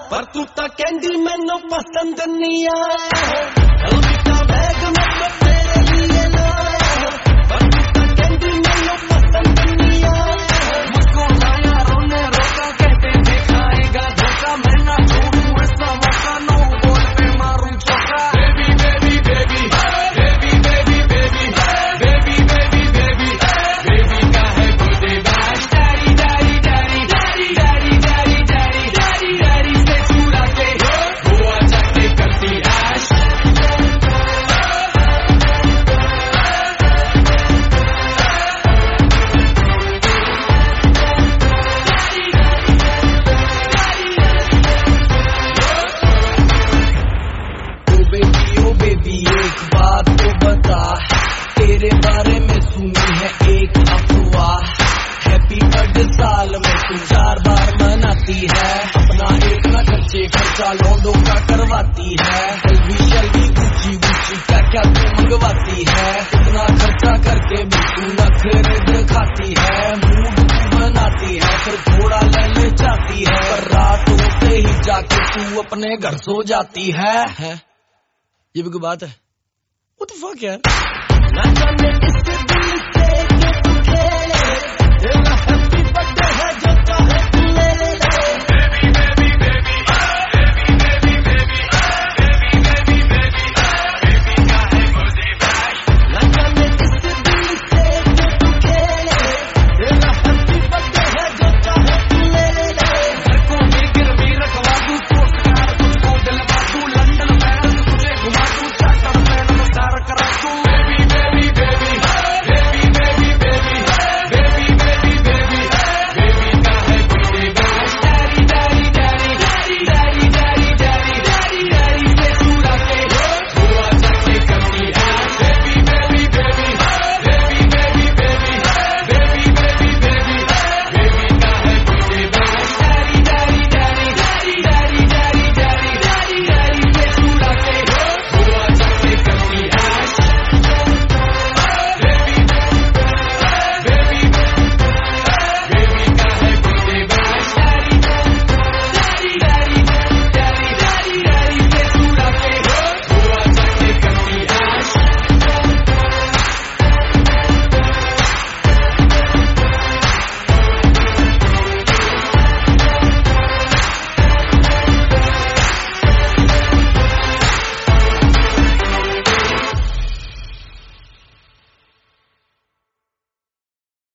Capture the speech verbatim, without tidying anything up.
पर तू तो कहंदी मैनू पसंद नहीं आया अलविदा बैग मैं तेरे लिए लाया पर तू तो कहंदी मैनू पसंद नहीं आया मुझको लाया रोने रोका कहते दिखाएगा धोखा मैं ना छोड़ूं ऐसा मौका नो बोल पे मारूं चौका baby baby baby baby baby baby baby baby baby baby का है goodbye daddy daddy daddy daddy daddy daddy daddy daddy से चुरा के गोवा जाके करती ऐश बेबी एक बात तो बता तेरे बारे में सुनी है एक अफवाह हैप्पी बर्थडे साल में तू चार बार मनाती है अपना एक ना खर्चे खर्चा लौंडों का करवाती है शल्बी शल्बी गुची गुची क्या क्या तू मंगवाती है इतना खर्चा करके भी तू नखरे दिखाती है मूड तू बनाती है फिर थोड़ा ले जाती है पर रात होते ही जाके तू अपने घर सो जाती है, है? ये भी कोई बात है? What the fuck यार? ना जाने किस दिल से के तू खेले